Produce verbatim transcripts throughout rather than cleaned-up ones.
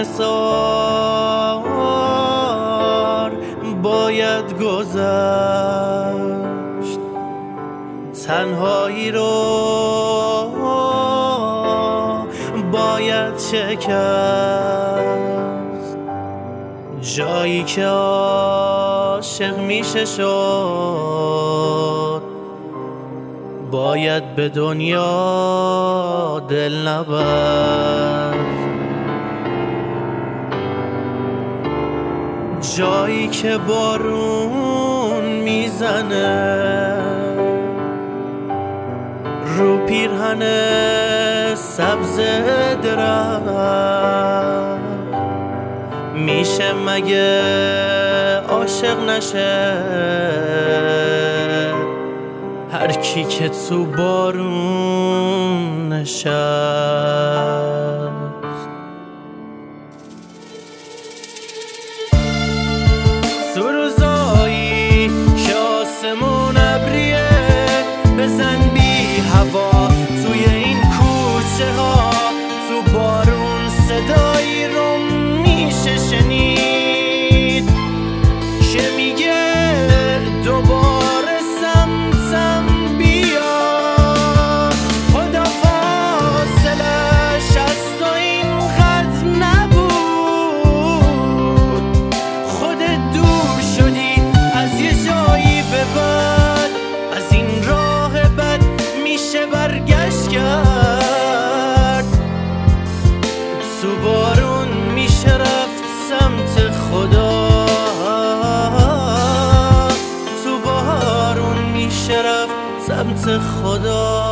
حصار باید گذشت، تنهایی رو باید شکست، جایی که عاشق میشه شد باید به دنیا دل نبست، جایی که بارون میزنه رو پیرهن سبز درخت، میشه مگه عاشق نشه هر کی که تو بارون نشست؟ تو روزایی که آسمون ابریه بزن بی هوا توی این کوچه ها، تو بارون صدایی رو میشه شنید که میگه دوباره سمتم بیا، خدا فاصلش از تو اینقدر نبود، خودت دور شدی از یه جایی به بعد، از این راه بد میشه برگشت کرد، تو بارون میشه رفت سمت خدا، تو بارون میشه رفت سمت خدا.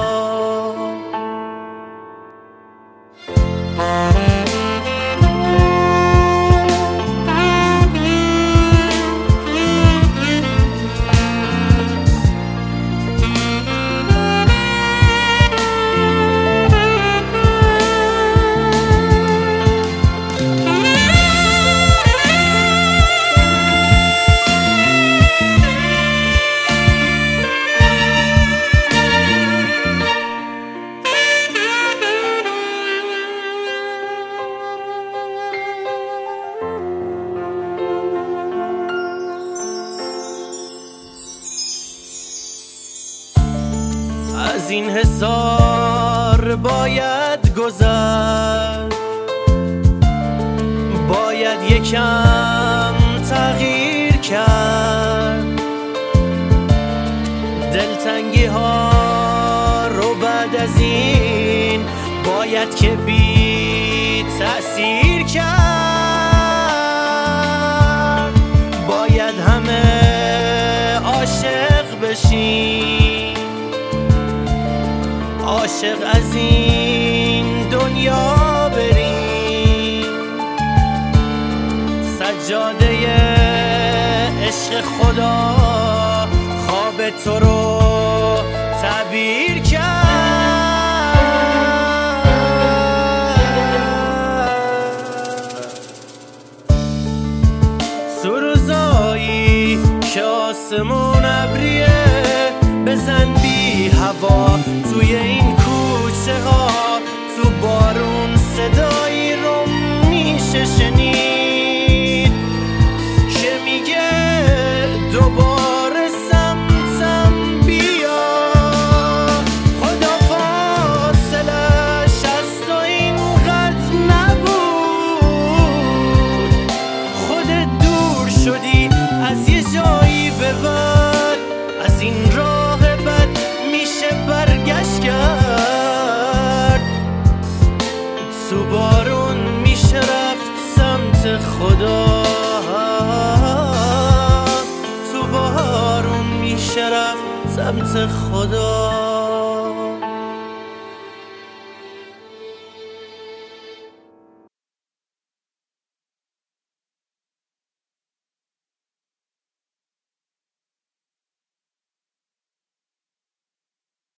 از این حصار باید گذشت، باید یکم تغییر کرد، دلتنگی ها رو بعد از این باید که بی تأثیر کرد، باید همه عاشق بشین، عاشق از این دنیا بریم، سجاده عشق خدا خواب تو رو تعبیر کرد، تو روزایی که آسمون ابریه بزن بی هوا توی این کوچه ها، تو بارون صدایی رو میشه شنید که میگه دوباره سمتم بیا، خدا فاصلش از تو اینقدر نبود، خودت دور شدی از یه جایی به بعد، از این راه بد میشه برگشت کرد، تو بارون میشه رفت سمت خدا، تو بارون میشه رفت سمت خدا.